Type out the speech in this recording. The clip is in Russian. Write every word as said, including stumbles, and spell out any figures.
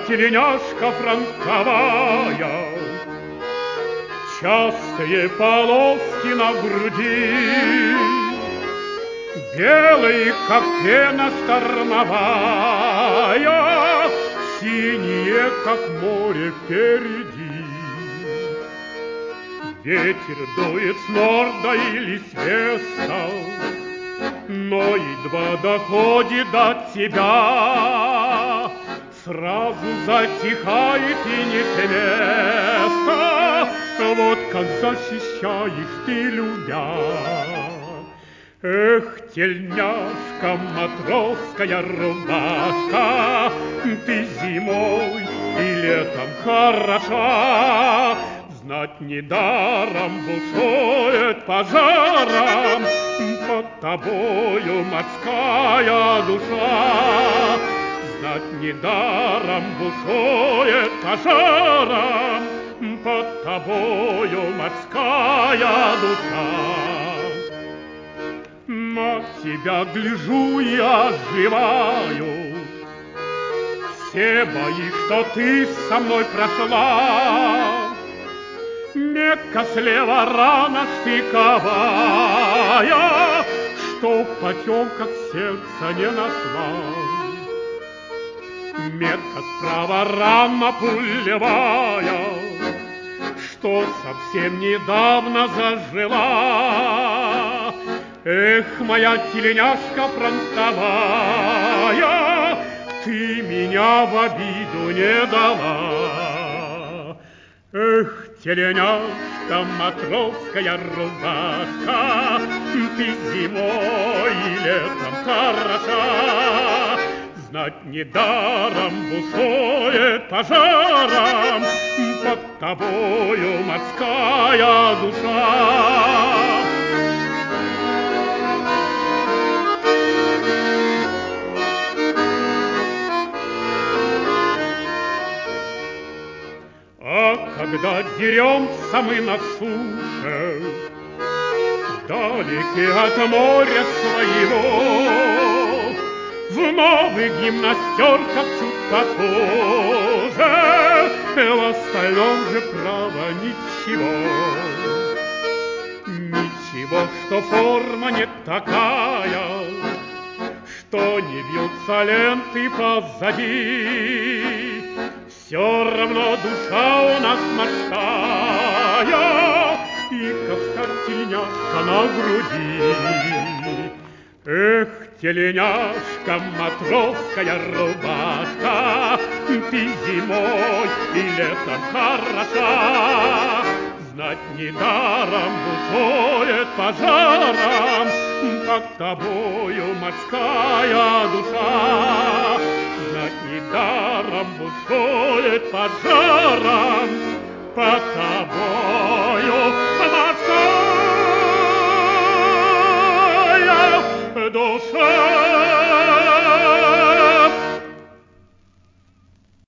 тельняшка фронтовая, частые полоски на груди, белые, как пена штормовая, синие, как море впереди. Ветер дует с норда или с веста, но едва доходит до тебя, сразу затихает и не с места. Вот как защищаешь ты, любя. Эх, тельняшка, матросская рубашка, ты зимой и летом хороша. Знать недаром бушует пожаром под тобою морская душа. Знать недаром бушует пожаром под тобою морская душа. На тебя гляжу и оживаю, все бои, что ты со мной прошла. Мекка слева рана штыковая, что в потемках сердца не нашла. Метка справа рана пулевая, что совсем недавно зажила. Эх, моя тельняшка фронтовая, ты меня в обиду не дала. Эх, тельняшка, матросская рубашка, ты зимой и летом хороша. Знать недаром бушует пожаром под тобою морская душа. А когда деремся мы на суше, вдалеке от моря своего, в новых гимнастерках чуть похоже, в остальном же право ничего. Ничего, что форма не такая, что не бьются ленты позади. Все равно душа у нас морская, и ковская-тельняшка на груди. Эх, тельняшка, матросская рубашка, ты зимой и летом хороша. Знать недаром бушует пожаром под тобою морская душа. Знать недаром бушует пожаром под тобой